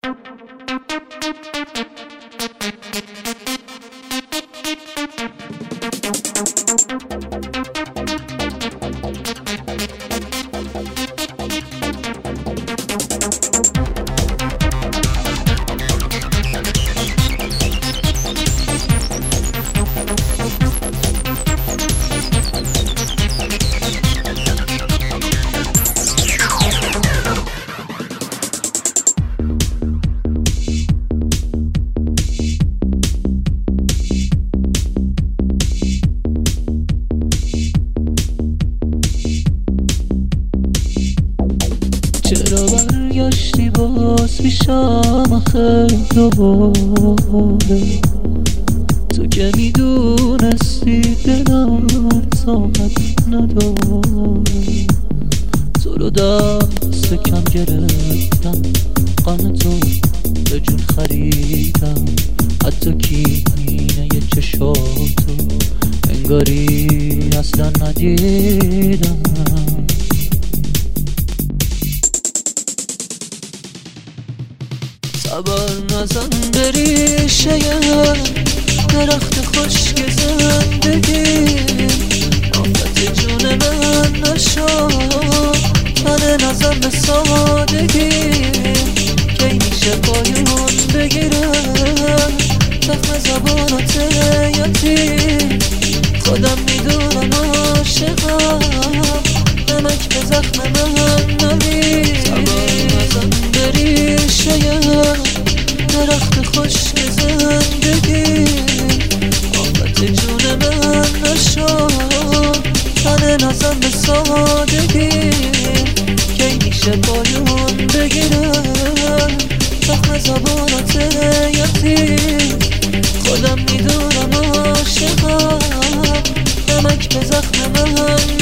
چرا برگشتی باز پیشم آخه دوباره؟ تو که میدونستی دلم طاقت نداره. تو رو دست کم گرفتم، غم تو به جون خریدم، حتی کینه چشاتو انگاری اصلا ندیدم. صبر نزن بری شاید درخت خشک زندگی، آفت جون من نشو تن نزن به سادگی. کی میشه پایون بگیره تخم زبانات یتیم؟ خودم میدونم عاشقم، نمک به زخم من نمی. صبر نزن بری شاید درخت خشک زندگی، آفت جون من نشو تن نزن به سادگی. کی میشه پایون بگیره تخم زبانات یتیم؟ خودم میدونم عاشقم، نمک به زخم من